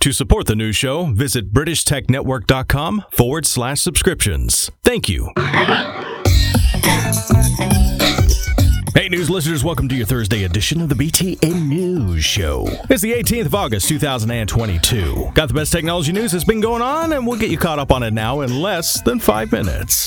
To support the news show, visit BritishTechNetwork.com/subscriptions. Thank you. Hey, news listeners, welcome to your Thursday edition of the BTN News Show. It's the 18th of August, 2022. Got the best technology news that's been going on, and we'll get you caught up on it now in less than 5 minutes.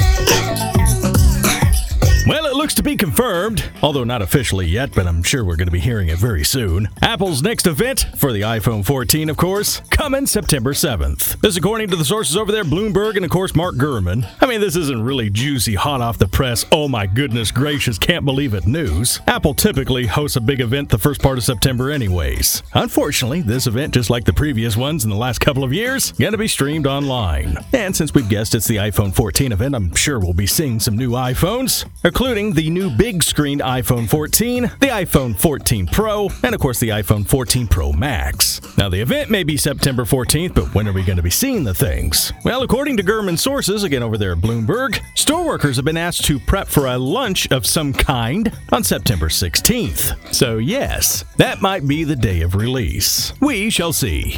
Well, it looks to be confirmed, although not officially yet, but I'm sure we're going to be hearing it very soon. Apple's next event, for the iPhone 14, of course, coming September 7th. This according to the sources over there, Bloomberg, and of course, Mark Gurman. I mean, this isn't really juicy, hot off the press, oh my goodness gracious, can't believe it news. Apple typically hosts a big event the first part of September anyways. Unfortunately, this event, just like the previous ones in the last couple of years, going to be streamed online. And since we've guessed it's the iPhone 14 event, I'm sure we'll be seeing some new iPhones, including the new big screen iPhone 14, the iPhone 14 Pro, and of course the iPhone 14 Pro Max. Now the event may be September 14th, but when are we going to be seeing the things? Well, according to Gurman sources, again over there at Bloomberg, store workers have been asked to prep for a lunch of some kind on September 16th. So yes, that might be the day of release. We shall see.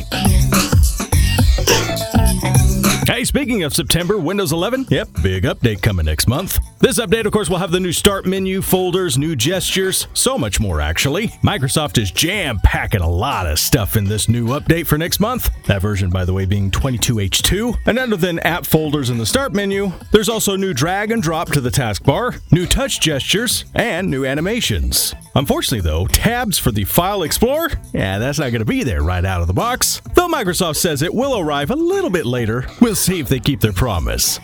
Hey, speaking of September, Windows 11, yep, big update coming next month. This update, of course, will have the new start menu, folders, new gestures, so much more, actually. Microsoft is jam-packing a lot of stuff in this new update for next month. That version, by the way, being 22H2. And other than app folders in the start menu, there's also new drag and drop to the taskbar, new touch gestures, and new animations. Unfortunately, though, tabs for the File Explorer, yeah, that's not going to be there right out of the box. Though Microsoft says it will arrive a little bit later, we'll see if they keep their promise.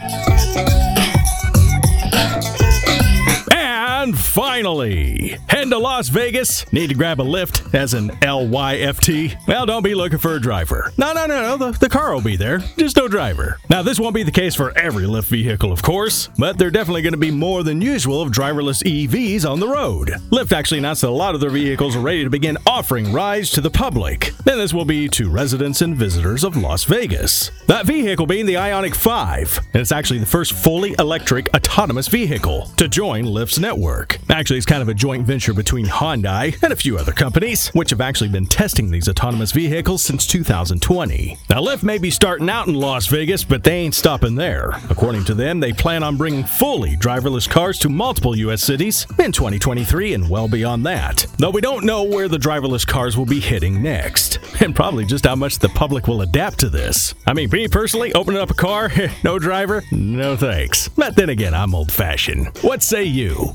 And finally, heading to Las Vegas. Need to grab a Lyft, as in L-Y-F-T. Well, don't be looking for a driver. No, the car will be there, just no driver. Now, this won't be the case for every Lyft vehicle, of course, but they're definitely going to be more than usual of driverless EVs on the road. Lyft actually announced that a lot of their vehicles are ready to begin offering rides to the public. Then this will be to residents and visitors of Las Vegas. That vehicle being the Ioniq 5, and it's actually the first fully electric autonomous vehicle to join Lyft's network. Actually, it's kind of a joint venture between Hyundai and a few other companies, which have actually been testing these autonomous vehicles since 2020. Now, Lyft may be starting out in Las Vegas, but they ain't stopping there. According to them, they plan on bringing fully driverless cars to multiple U.S. cities in 2023 and well beyond that. Though we don't know where the driverless cars will be hitting next, and probably just how much the public will adapt to this. I mean, me personally, opening up a car, no driver, no thanks. But then again, I'm old-fashioned. What say you?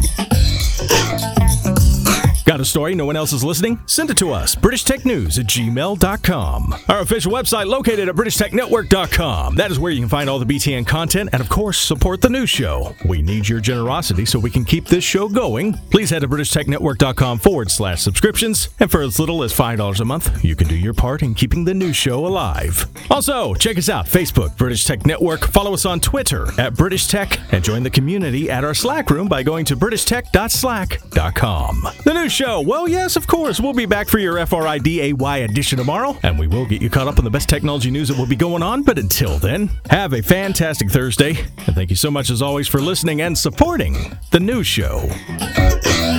Got a story no one else is listening? Send it to us, BritishTechNews@gmail.com. Our official website located at BritishTechNetwork.com. That is where you can find all the BTN content and, of course, support the news show. We need your generosity so we can keep this show going. Please head to BritishTechNetwork.com/subscriptions. And for as little as $5 a month, you can do your part in keeping the news show alive. Also, check us out, Facebook, British Tech Network. Follow us on Twitter at British Tech and join the community at our Slack room by going to BritishTech.slack.com. The news show. Well, yes, of course. We'll be back for your FRIDAY edition tomorrow, and we will get you caught up on the best technology news that will be going on. But until then, have a fantastic Thursday, and thank you so much as always for listening and supporting the news show.